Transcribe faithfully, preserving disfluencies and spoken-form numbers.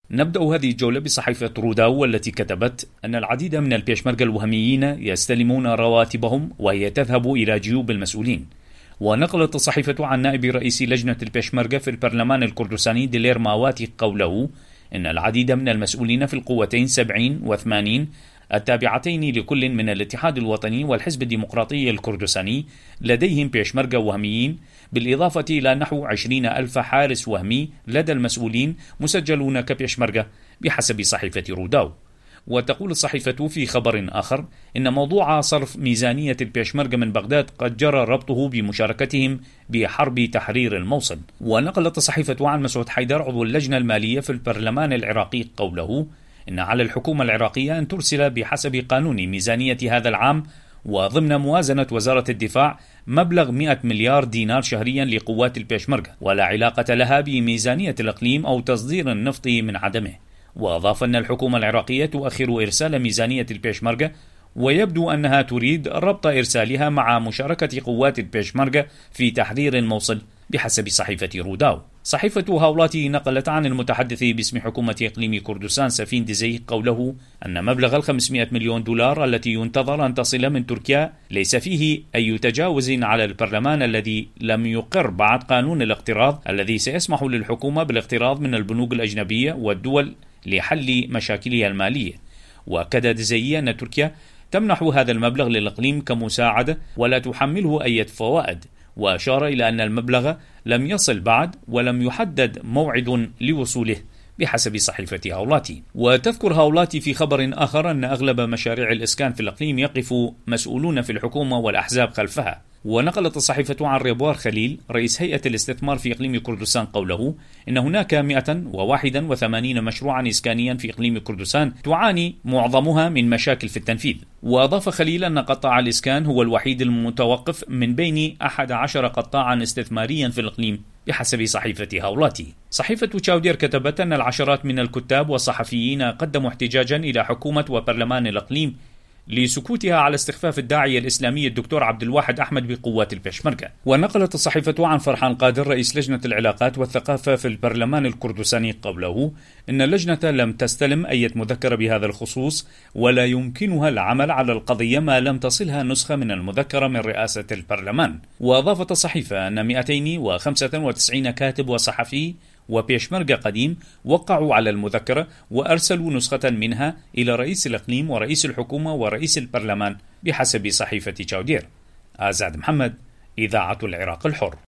نبدأ هذه الجولة بصحيفة روداو والتي كتبت أن العديد من البيشمركة الوهميين يستلمون رواتبهم وهي تذهب إلى جيوب المسؤولين. ونقلت الصحيفة عن نائب رئيس لجنة البيشمركة في البرلمان الكردستاني ديلير ماواتي قوله إن العديد من المسؤولين في القوتين سبعين وثمانين التابعتين لكل من الاتحاد الوطني والحزب الديمقراطي الكردستاني لديهم بيشمركة وهميين، بالإضافة إلى نحو عشرين ألف حارس وهمي لدى المسؤولين مسجلون كبيشمركة بحسب صحيفة روداو. وتقول الصحيفة في خبر آخر إن موضوع صرف ميزانية البيشمركة من بغداد قد جرى ربطه بمشاركتهم بحرب تحرير الموصل. ونقلت الصحيفة عن مسعود حيدر عضو اللجنة المالية في البرلمان العراقي قوله إن على الحكومة العراقية أن ترسل بحسب قانون ميزانية هذا العام وضمن موازنة وزارة الدفاع مبلغ مئة مليار دينار شهريا لقوات البيشمركة، ولا علاقة لها بميزانية الإقليم أو تصدير النفط من عدمه. وأضاف أن الحكومة العراقية تؤخر إرسال ميزانية البيشمركة، ويبدو أنها تريد ربط إرسالها مع مشاركة قوات البيشمركة في تحرير الموصل بحسب صحيفة روداو. صحيفة هاولاتي نقلت عن المتحدث باسم حكومة إقليم كردستان سفين دزي قوله أن مبلغ الخمسمئة مليون دولار التي ينتظر أن تصل من تركيا ليس فيه أي تجاوز على البرلمان الذي لم يقر بعد قانون الاقتراض الذي سيسمح للحكومة بالاقتراض من البنوك الأجنبية والدول لحل مشاكلها المالية. وأكد دزي أن تركيا تمنح هذا المبلغ للإقليم كمساعدة ولا تحمله أي فوائد، وأشار إلى أن المبلغ لم يصل بعد ولم يحدد موعد لوصوله بحسب صحيفة هاولاتي. وتذكر هاولاتي في خبر آخر أن أغلب مشاريع الإسكان في الإقليم يقف مسؤولون في الحكومة والأحزاب خلفها. ونقلت الصحيفة عن ريبوار خليل رئيس هيئة الاستثمار في إقليم كردستان قوله إن هناك مئة وواحد وثمانين مشروعا إسكانيا في إقليم كردستان تعاني معظمها من مشاكل في التنفيذ. وأضاف خليل أن قطاع الإسكان هو الوحيد المتوقف من بين أحد عشر قطاعا استثماريا في الإقليم بحسب صحيفة هاولاتي. صحيفة تشاودير كتبت أن العشرات من الكتاب والصحفيين قدموا احتجاجا إلى حكومة وبرلمان الإقليم لسكوتها على استخفاف الداعية الإسلامي الدكتور عبد الواحد أحمد بقوات البيشمركة. ونقلت الصحيفة عن فرحان قادر رئيس لجنة العلاقات والثقافة في البرلمان الكردستاني قوله إن اللجنة لم تستلم أي مذكرة بهذا الخصوص ولا يمكنها العمل على القضية ما لم تصلها نسخة من المذكرة من رئاسة البرلمان. وأضافت الصحيفة أن مئتين وخمسة وتسعين كاتب وصحفي وبيشمركة قديم وقعوا على المذكرة وأرسلوا نسخة منها إلى رئيس الإقليم ورئيس الحكومة ورئيس البرلمان بحسب صحيفة تشاودير. آزاد محمد، إذاعة العراق الحر.